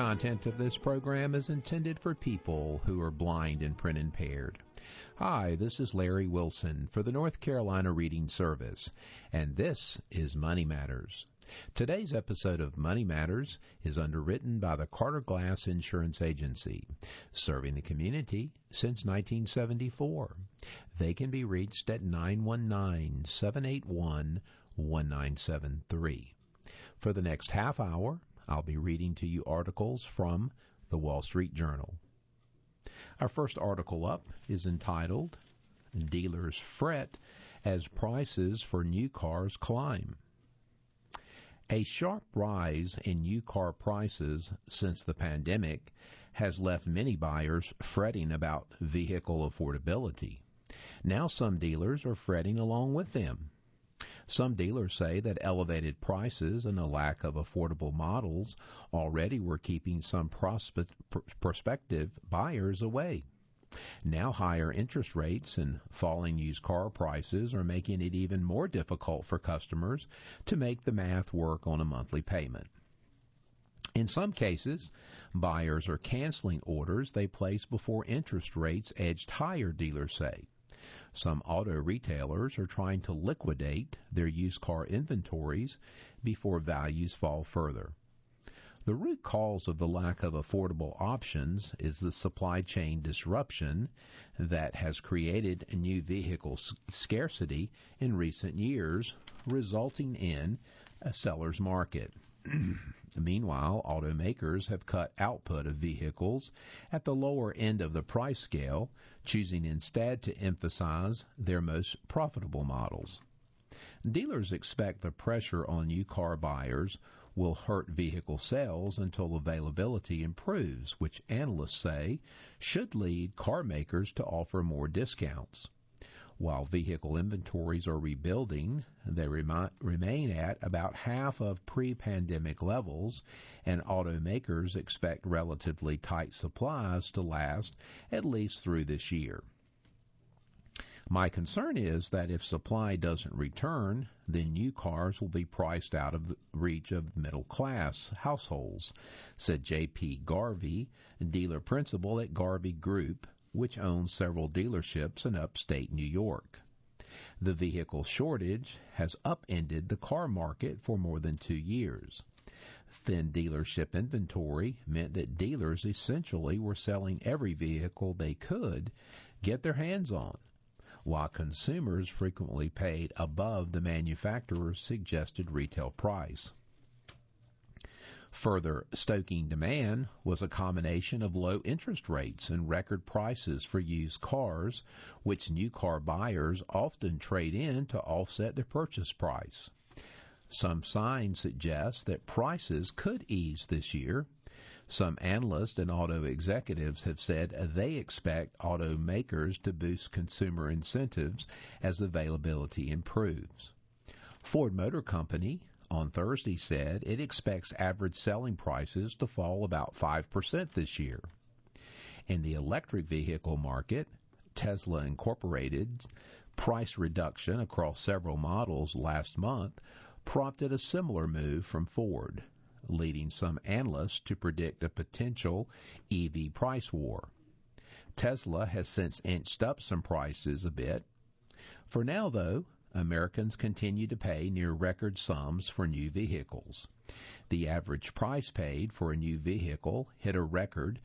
content of this program is intended for people who are blind and print impaired. Hi, this is Larry Wilson for the North Carolina Reading Service, and this is Money Matters. Today's episode of Money Matters is underwritten by the Carter Glass Insurance Agency, serving the community since 1974. They can be reached at 919-781-1973. For the next half hour, I'll be reading to you articles from the Wall Street Journal. Our first article up is entitled, Dealers Fret as Prices for New Cars Climb. A sharp rise in new car prices since the pandemic has left many buyers fretting about vehicle affordability. Now some dealers are fretting along with them. Some dealers say that elevated prices and a lack of affordable models already were keeping some prospective buyers away. Now higher interest rates and falling used car prices are making it even more difficult for customers to make the math work on a monthly payment. In some cases, buyers are canceling orders they placed before interest rates edged higher, dealers say. Some auto retailers are trying to liquidate their used car inventories before values fall further. The root cause of the lack of affordable options is the supply chain disruption that has created new vehicle scarcity in recent years, resulting in a seller's market. Meanwhile, automakers have cut output of vehicles at the lower end of the price scale, choosing instead to emphasize their most profitable models. Dealers expect the pressure on new car buyers will hurt vehicle sales until availability improves, which analysts say should lead car makers to offer more discounts. While vehicle inventories are rebuilding, they remain at about half of pre-pandemic levels, and automakers expect relatively tight supplies to last at least through this year. My concern is that if supply doesn't return, then new cars will be priced out of the reach of middle-class households, said J.P. Garvey, dealer principal at Garvey Group, which owns several dealerships in upstate New York. The vehicle shortage has upended the car market for more than 2 years. Thin dealership inventory meant that dealers essentially were selling every vehicle they could get their hands on, while consumers frequently paid above the manufacturer's suggested retail price. Further stoking demand was a combination of low interest rates and record prices for used cars, which new car buyers often trade in to offset their purchase price. Some signs suggest that prices could ease this year. Some analysts and auto executives have said they expect automakers to boost consumer incentives as availability improves. Ford Motor Company on Thursday said it expects average selling prices to fall about 5% this year. In the electric vehicle market, Tesla Incorporated's price reduction across several models last month prompted a similar move from Ford, leading some analysts to predict a potential EV price war. Tesla has since inched up some prices a bit. For now, though, Americans continue to pay near record sums for new vehicles. The average price paid for a new vehicle hit a record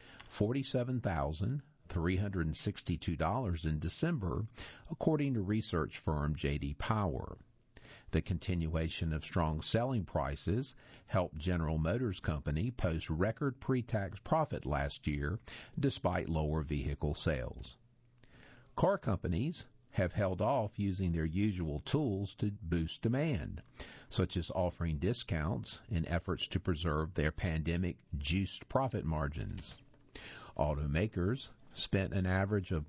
$47,362 in December, according to research firm J.D. Power. The continuation of strong selling prices helped General Motors Company post record pre-tax profit last year despite lower vehicle sales. Car companies have held off using their usual tools to boost demand, such as offering discounts in efforts to preserve their pandemic-juiced profit margins. Automakers spent an average of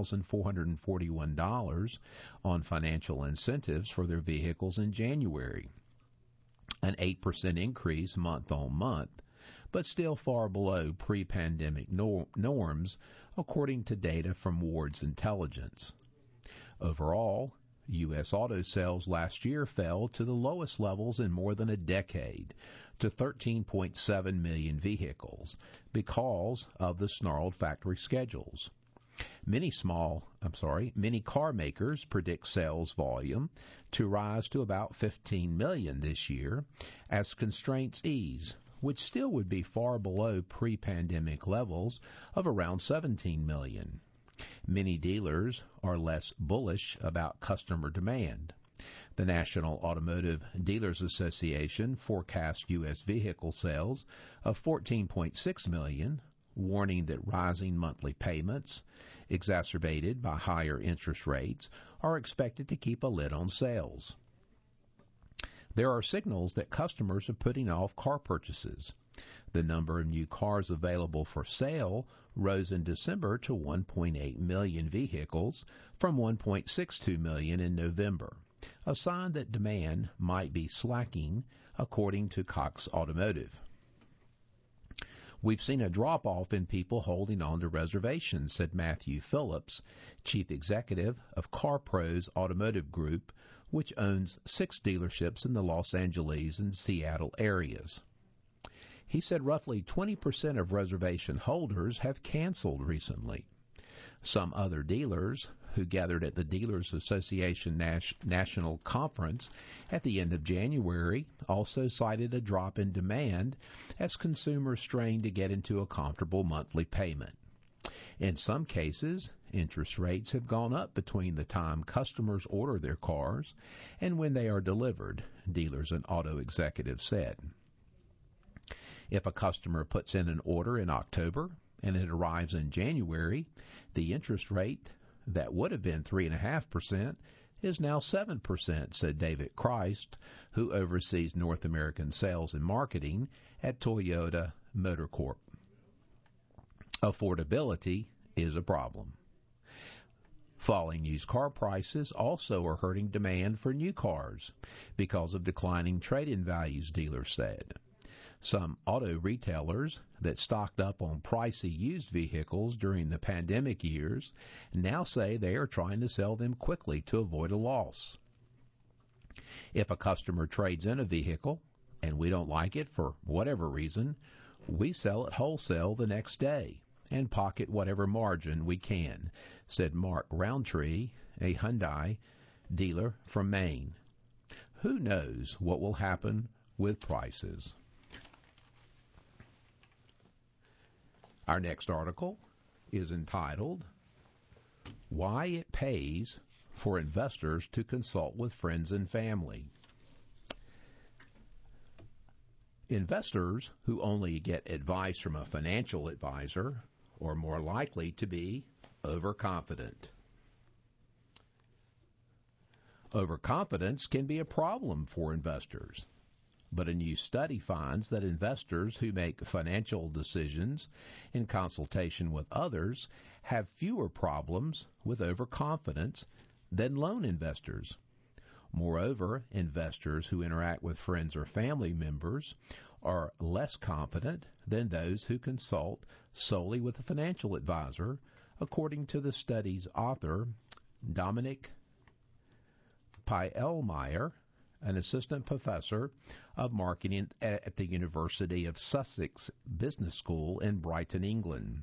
$1,441 on financial incentives for their vehicles in January, an 8% increase month on month, but still far below pre-pandemic norms, according to data from Ward's Intelligence. Overall, U.S. auto sales last year fell to the lowest levels in more than a decade, to 13.7 million vehicles, because of the snarled factory schedules. Many car makers predict sales volume to rise to about 15 million this year as constraints ease, which still would be far below pre-pandemic levels of around 17 million. Many dealers are less bullish about customer demand. The National Automotive Dealers Association forecasts U.S. vehicle sales of 14.6 million, warning that rising monthly payments, exacerbated by higher interest rates, are expected to keep a lid on sales. There are signals that customers are putting off car purchases. The number of new cars available for sale rose in December to 1.8 million vehicles from 1.62 million in November, a sign that demand might be slacking, according to Cox Automotive. We've seen a drop-off in people holding on to reservations, said Matthew Phillips, chief executive of CarPros Automotive Group, which owns 6 dealerships in the Los Angeles and Seattle areas. He said roughly 20% of reservation holders have canceled recently. Some other dealers who gathered at the Dealers Association National Conference at the end of January also cited a drop in demand as consumers strained to get into a comfortable monthly payment. In some cases, interest rates have gone up between the time customers order their cars and when they are delivered, dealers and auto executives said. If a customer puts in an order in October and it arrives in January, the interest rate that would have been 3.5% is now 7%, said David Christ, who oversees North American sales and marketing at Toyota Motor Corp. Affordability is a problem. Falling used car prices also are hurting demand for new cars because of declining trade-in values, dealers said. Some auto retailers that stocked up on pricey used vehicles during the pandemic years now say they are trying to sell them quickly to avoid a loss. If a customer trades in a vehicle and we don't like it for whatever reason, we sell it wholesale the next day and pocket whatever margin we can, said Mark Roundtree, a Hyundai dealer from Maine. Who knows what will happen with prices? Our next article is entitled, Why It Pays for Investors to Consult with Friends and Family. Investors who only get advice from a financial advisor are more likely to be overconfident. Overconfidence can be a problem for investors. But a new study finds that investors who make financial decisions in consultation with others have fewer problems with overconfidence than lone investors. Moreover, investors who interact with friends or family members are less confident than those who consult solely with a financial advisor, according to the study's author, Dominic Pielmeyer, an assistant professor of marketing at the University of Sussex Business School in Brighton, England.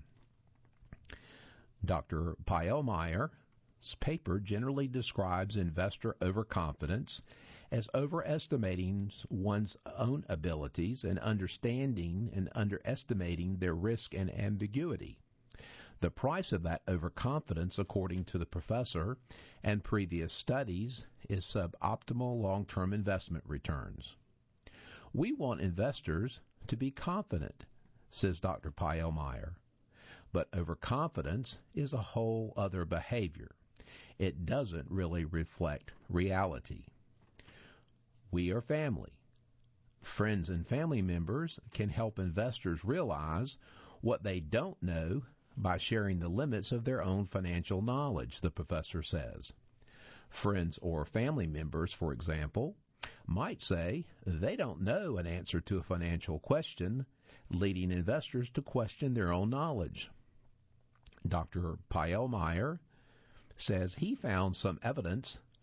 Dr. Pielmeyer's paper generally describes investor overconfidence as overestimating one's own abilities and understanding and underestimating their risk and ambiguity. The price of that overconfidence, according to the professor and previous studies, is suboptimal long-term investment returns. We want investors to be confident, says Dr. Pielmeyer, but overconfidence is a whole other behavior. It doesn't really reflect reality. We are family. Friends and family members can help investors realize what they don't know by sharing the limits of their own financial knowledge, the professor says. Friends or family members, for example, might say they don't know an answer to a financial question, leading investors to question their own knowledge. Dr. Pielmeyer says he found some evidence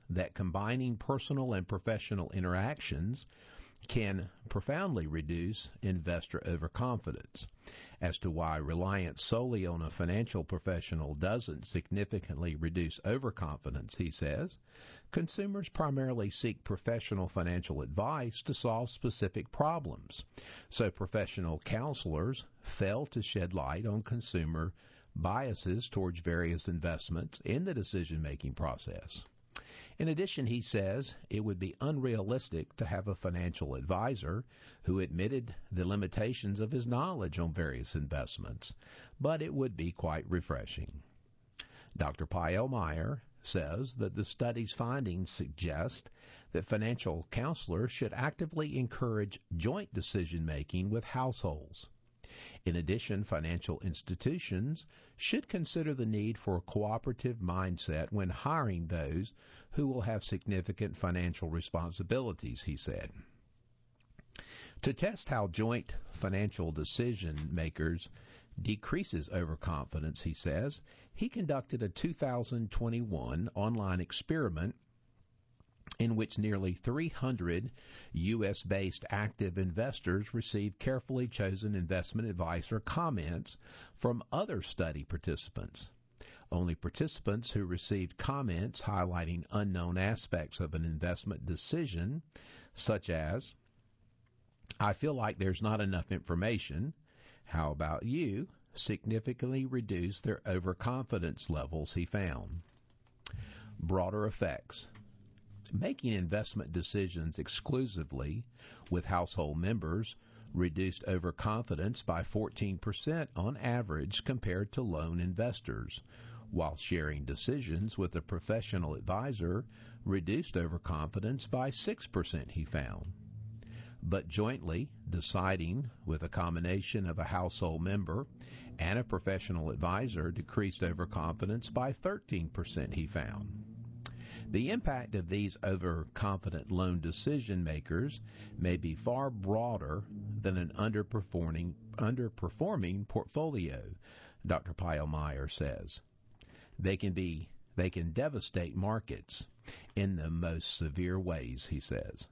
that combining personal and professional interactions can profoundly reduce investor overconfidence. As to why reliance solely on a financial professional doesn't significantly reduce overconfidence, he says, consumers primarily seek professional financial advice to solve specific problems. So professional counselors fail to shed light on consumer biases towards various investments in the decision-making process. In addition, he says it would be unrealistic to have a financial advisor who admitted the limitations of his knowledge on various investments, but it would be quite refreshing. Dr. Pael Meyer says that the study's findings suggest that financial counselors should actively encourage joint decision-making with households. In addition, financial institutions should consider the need for a cooperative mindset when hiring those who will have significant financial responsibilities, he said. To test how joint financial decision makers decreases overconfidence, he says, he conducted a 2021 online experiment in which nearly 300 U.S.-based active investors received carefully chosen investment advice or comments from other study participants. Only participants who received comments highlighting unknown aspects of an investment decision, such as, "I feel like there's not enough information. How about you?" significantly reduced their overconfidence levels, he found. Broader effects. Making investment decisions exclusively with household members reduced overconfidence by 14% on average compared to lone investors, while sharing decisions with a professional advisor reduced overconfidence by 6%, he found. But jointly deciding with a combination of a household member and a professional advisor decreased overconfidence by 13%, he found. The impact of these overconfident lone decision makers may be far broader than an underperforming portfolio, Dr. Pael Meyer says. They can devastate markets in the most severe ways, he says.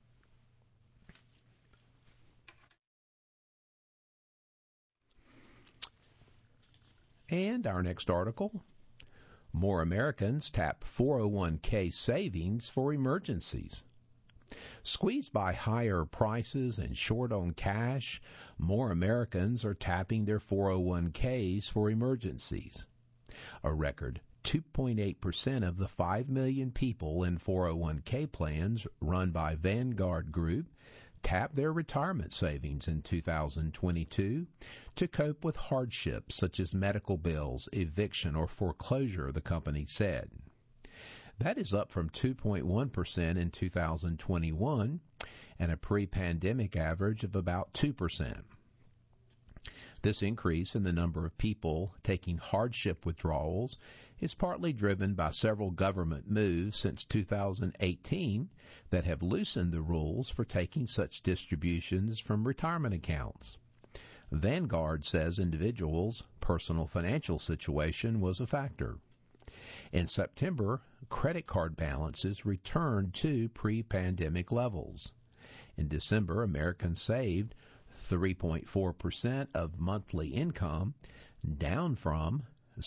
And our next article, more Americans tap 401k savings for emergencies. Squeezed by higher prices and short on cash, more Americans are tapping their 401ks for emergencies. A record 2.8% of the 5 million people in 401k plans run by Vanguard Group tapped their retirement savings in 2022 to cope with hardships such as medical bills, eviction, or foreclosure, the company said. That is up from 2.1% in 2021 and a pre-pandemic average of about 2%. This increase in the number of people taking hardship withdrawals is partly driven by several government moves since 2018 that have loosened the rules for taking such distributions from retirement accounts. Vanguard says individuals' personal financial situation was a factor. In September, credit card balances returned to pre-pandemic levels. In December, Americans saved 3.4% of monthly income, down from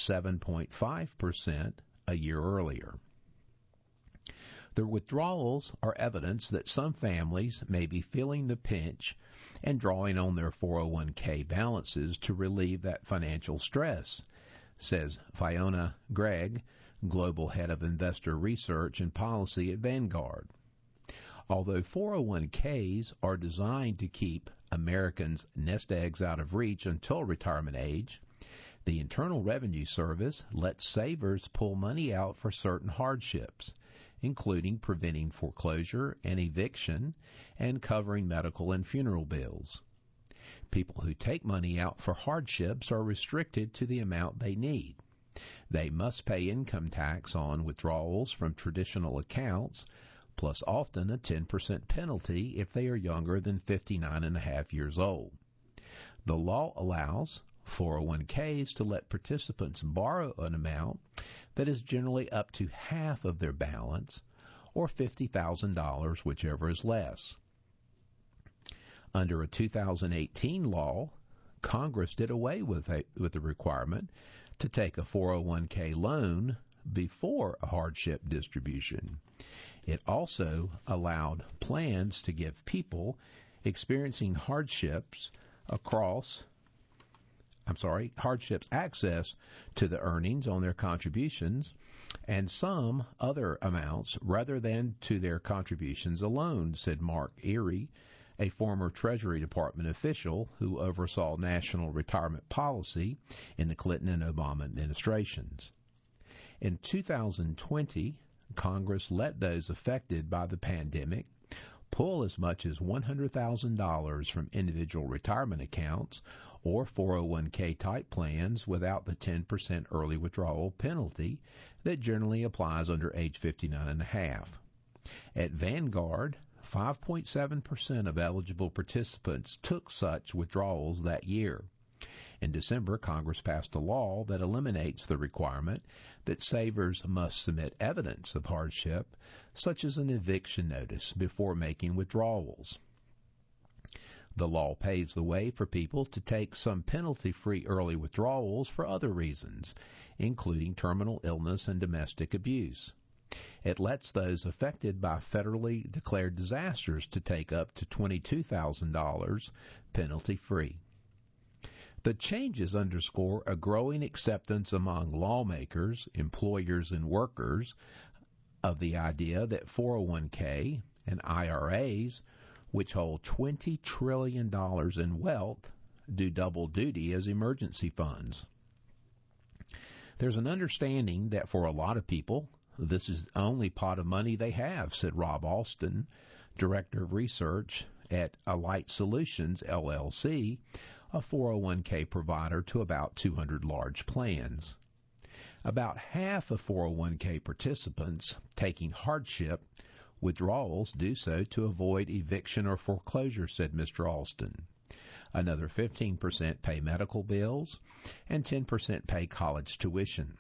7.5% a year earlier. The withdrawals are evidence that some families may be feeling the pinch and drawing on their 401k balances to relieve that financial stress, says Fiona Gregg, Global Head of Investor Research and Policy at Vanguard. Although 401ks are designed to keep Americans' nest eggs out of reach until retirement age, the Internal Revenue Service lets savers pull money out for certain hardships, including preventing foreclosure and eviction and covering medical and funeral bills. People who take money out for hardships are restricted to the amount they need. They must pay income tax on withdrawals from traditional accounts, plus often a 10% penalty if they are younger than 59.5 years old. The law allows 401ks to let participants borrow an amount that is generally up to half of their balance, or $50,000, whichever is less. Under a 2018 law, Congress did away with the requirement to take a 401k loan before a hardship distribution. It also allowed plans to give people experiencing hardships access to the earnings on their contributions and some other amounts rather than to their contributions alone, said Mark Erie, a former Treasury Department official who oversaw national retirement policy in the Clinton and Obama administrations. In 2020, Congress let those affected by the pandemic pull as much as $100,000 from individual retirement accounts or 401k type plans without the 10% early withdrawal penalty that generally applies under age 59 and a half. At Vanguard, 5.7% of eligible participants took such withdrawals that year. In December, Congress passed a law that eliminates the requirement that savers must submit evidence of hardship, such as an eviction notice, before making withdrawals. The law paves the way for people to take some penalty-free early withdrawals for other reasons, including terminal illness and domestic abuse. It lets those affected by federally declared disasters to take up to $22,000 penalty-free. The changes underscore a growing acceptance among lawmakers, employers, and workers of the idea that 401k and IRAs, which hold $20 trillion in wealth, do double duty as emergency funds. There's an understanding that for a lot of people, this is the only pot of money they have, said Rob Alston, Director of Research at Alight Solutions, LLC, a 401k provider to about 200 large plans. About half of 401k participants taking hardship withdrawals do so to avoid eviction or foreclosure, said Mr. Alston. Another 15% pay medical bills, and 10% pay college tuition.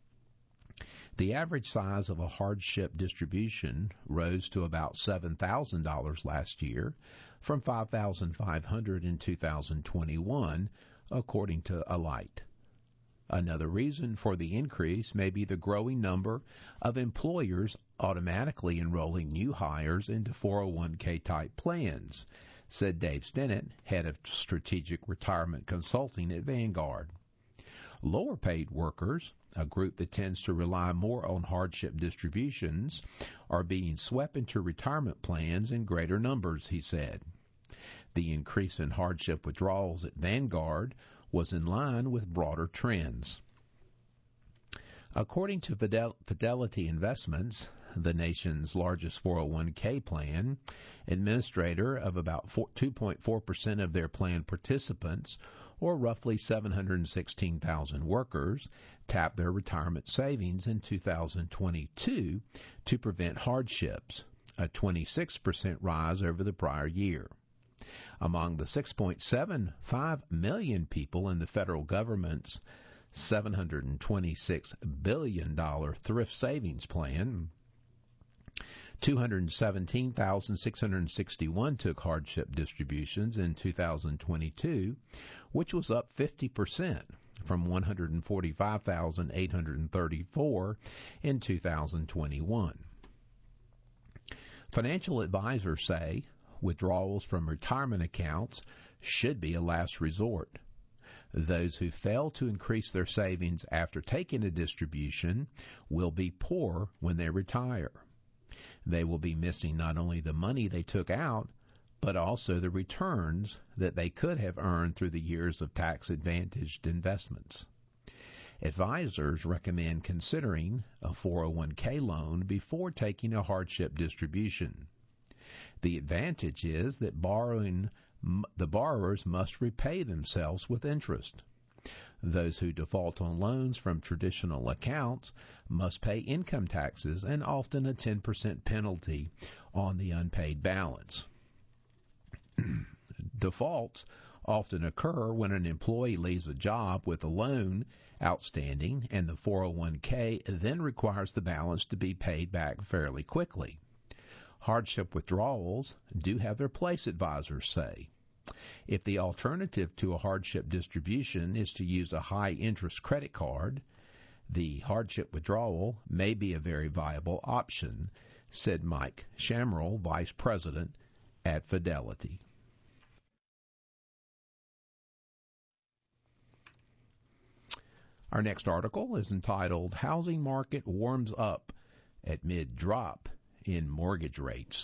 The average size of a hardship distribution rose to about $7,000 last year from $5,500 in 2021, according to Alight. Another reason for the increase may be the growing number of employers automatically enrolling new hires into 401k type plans, said Dave Stennett, head of strategic retirement consulting at Vanguard. Lower paid workers, a group that tends to rely more on hardship distributions, are being swept into retirement plans in greater numbers, he said. The increase in hardship withdrawals at Vanguard was in line with broader trends. According to Fidelity Investments, the nation's largest 401k plan, administrator of about 2.4% of their plan participants, or roughly 716,000 workers, tapped their retirement savings in 2022 to prevent hardships, a 26% rise over the prior year. Among the 6.75 million people in the federal government's $726 billion thrift savings plan, 217,661 took hardship distributions in 2022, which was up 50% from 145,834 in 2021. Financial advisors say withdrawals from retirement accounts should be a last resort. Those who fail to increase their savings after taking a distribution will be poor when they retire. They will be missing not only the money they took out, but also the returns that they could have earned through the years of tax-advantaged investments. Advisors recommend considering a 401k loan before taking a hardship distribution. The advantage is that the borrowers must repay themselves with interest. Those who default on loans from traditional accounts must pay income taxes and often a 10% penalty on the unpaid balance. Defaults often occur when an employee leaves a job with a loan outstanding, and the 401k then requires the balance to be paid back fairly quickly. Hardship withdrawals do have their place, advisors say. If the alternative to a hardship distribution is to use a high-interest credit card, the hardship withdrawal may be a very viable option, said Mike Shamrell, Vice President at Fidelity. Our next article is entitled, Housing Market Warms Up Amid Drop in Mortgage Rates.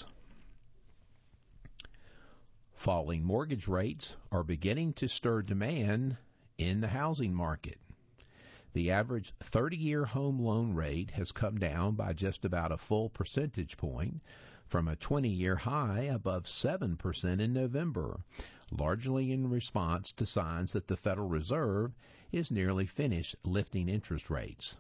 Falling mortgage rates are beginning to stir demand in the housing market. The average 30-year home loan rate has come down by just about a full percentage point from a 20-year high above 7% in November, largely in response to signs that the Federal Reserve is nearly finished lifting interest rates.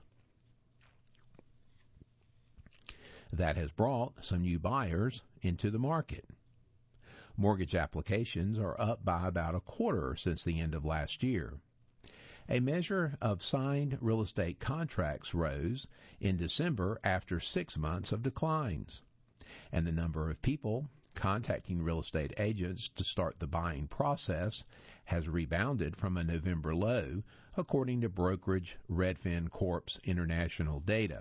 That has brought some new buyers into the market. Mortgage applications are up by about a quarter since the end of last year. A measure of signed real estate contracts rose in December after 6 months of declines, and the number of people contacting real estate agents to start the buying process has rebounded from a November low, according to brokerage Redfin Corp's international data.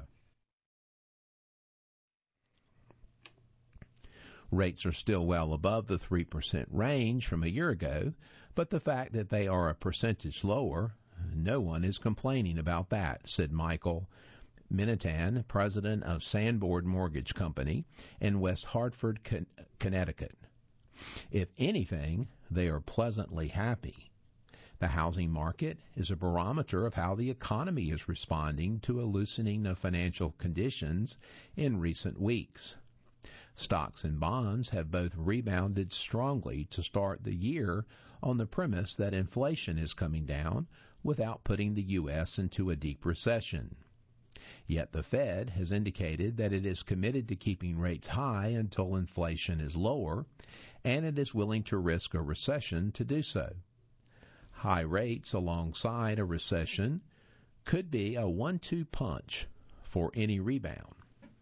Rates are still well above the 3% range from a year ago, but the fact that they are a percentage lower, no one is complaining about that, said Michael Minitan, president of Sanborn Mortgage Company in West Hartford, Connecticut. If anything, they are pleasantly happy. The housing market is a barometer of how the economy is responding to a loosening of financial conditions in recent weeks. Stocks and bonds have both rebounded strongly to start the year on the premise that inflation is coming down without putting the U.S. into a deep recession. Yet the Fed has indicated that it is committed to keeping rates high until inflation is lower, and it is willing to risk a recession to do so. High rates alongside a recession could be a 1-2 punch for any rebound.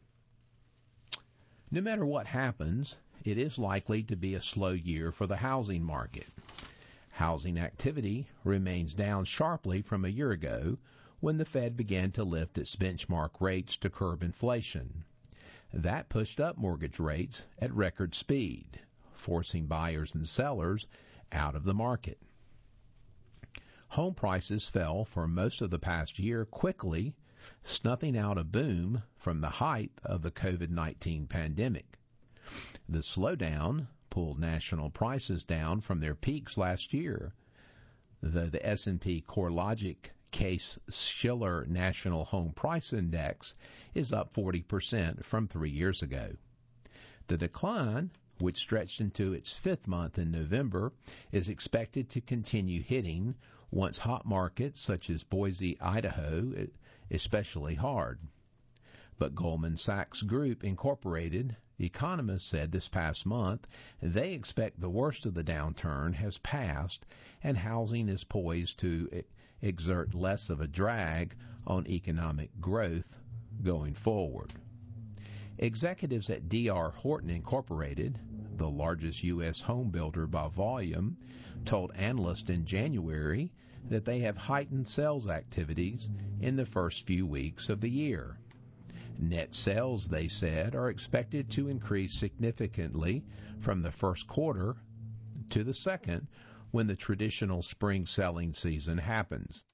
No matter what happens, it is likely to be a slow year for the housing market. Housing activity remains down sharply from a year ago when the Fed began to lift its benchmark rates to curb inflation. That pushed up mortgage rates at record speed, forcing buyers and sellers out of the market. Home prices fell for most of the past year quickly, snuffing out a boom from the height of the COVID-19 pandemic. The slowdown pulled national prices down from their peaks last year. The S&P CoreLogic Case-Shiller National Home Price Index is up 40% from 3 years ago. The decline, which stretched into its fifth month in November, is expected to continue hitting once hot markets such as Boise, Idaho, especially hard. But Goldman Sachs Group Incorporated economists said this past month they expect the worst of the downturn has passed and housing is poised to exert less of a drag on economic growth going forward. Executives at D.R. Horton Incorporated, the largest U.S. home builder by volume, told analysts in January that they have heightened sales activities in the first few weeks of the year. Net sales, they said, are expected to increase significantly from the first quarter to the second when the traditional spring selling season happens.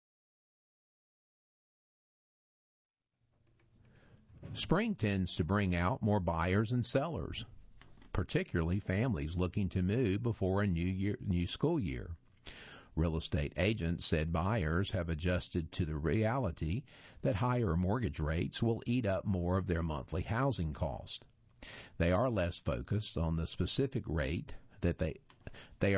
Spring tends to bring out more buyers and sellers, particularly families looking to move before a new school year. Real estate agents said buyers have adjusted to the reality that higher mortgage rates will eat up more of their monthly housing cost. They are less focused on the specific rate than they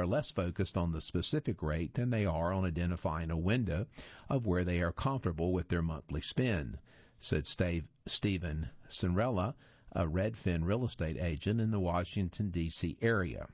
are on identifying a window of where they are comfortable with their monthly spend, said Stephen Cinrella, a Redfin real estate agent in the Washington, D.C. area.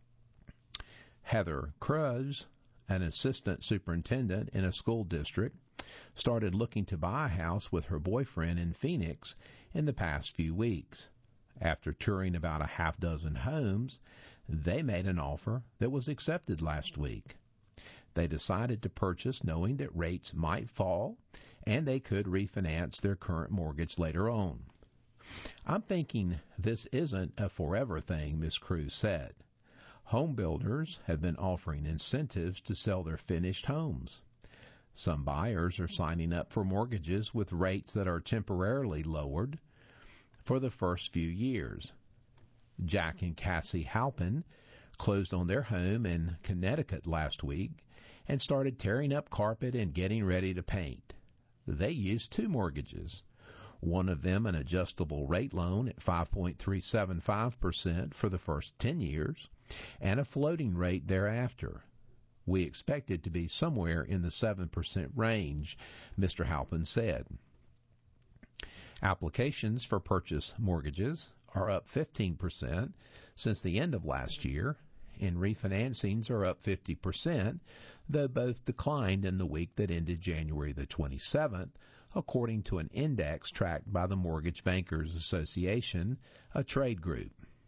Heather Cruz, an assistant superintendent in a school district, started looking to buy a house with her boyfriend in Phoenix in the past few weeks. After touring about a half dozen homes, they made an offer that was accepted last week. They decided to purchase knowing that rates might fall and they could refinance their current mortgage later on. I'm thinking this isn't a forever thing, Ms. Cruz said. Home builders have been offering incentives to sell their finished homes. Some buyers are signing up for mortgages with rates that are temporarily lowered for the first few years. Jack and Cassie Halpin closed on their home in Connecticut last week and started tearing up carpet and getting ready to paint. They used 2 mortgages, one of them an adjustable rate loan at 5.375% for the first 10 years, and a floating rate thereafter. We expect it to be somewhere in the 7% range, Mr. Halpin said. Applications for purchase mortgages are up 15% since the end of last year, and refinancings are up 50%, though both declined in the week that ended January the 27th, according to an index tracked by the Mortgage Bankers Association, a trade group.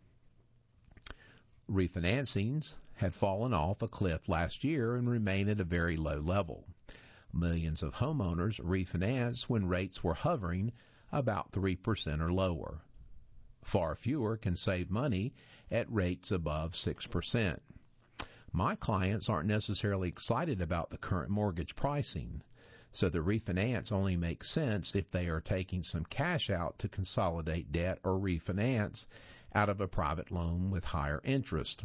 Refinancings had fallen off a cliff last year and remain at a very low level. Millions of homeowners refinanced when rates were hovering about 3% or lower. Far fewer can save money at rates above 6%. My clients aren't necessarily excited about the current mortgage pricing, so the refinance only makes sense if they are taking some cash out to consolidate debt or refinance out of a private loan with higher interest,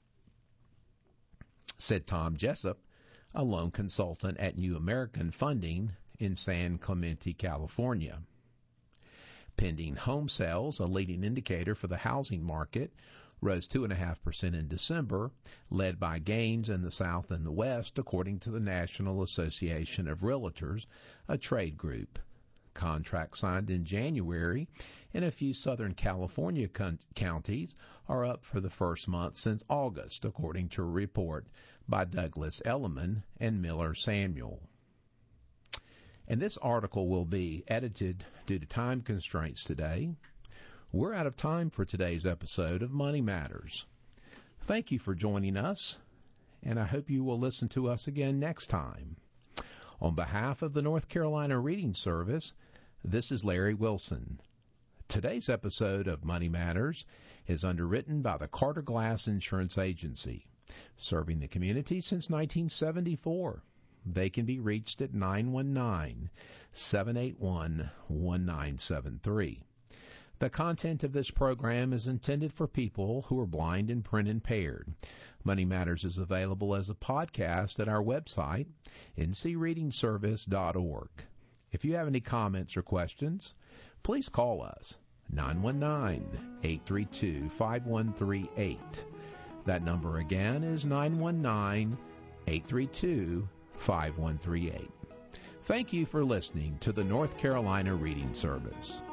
said Tom Jessup, a loan consultant at New American Funding in San Clemente, California. Pending home sales, a leading indicator for the housing market, rose 2.5% in December, led by gains in the South and the West, according to the National Association of Realtors, a trade group. Contracts signed in January in a few Southern California counties are up for the first month since August, according to a report by Douglas Elliman and Miller Samuel. And this article will be edited due to time constraints today. We're out of time for today's episode of Money Matters. Thank you for joining us, and I hope you will listen to us again next time. On behalf of the North Carolina Reading Service, this is Larry Wilson. Today's episode of Money Matters is underwritten by the Carter Glass Insurance Agency, serving the community since 1974. They can be reached at 919-781-1973. The content of this program is intended for people who are blind and print impaired. Money Matters is available as a podcast at our website, ncreadingservice.org. If you have any comments or questions, please call us, 919-832-5138. That number again is 919-832-5138. Thank you for listening to the North Carolina Reading Service.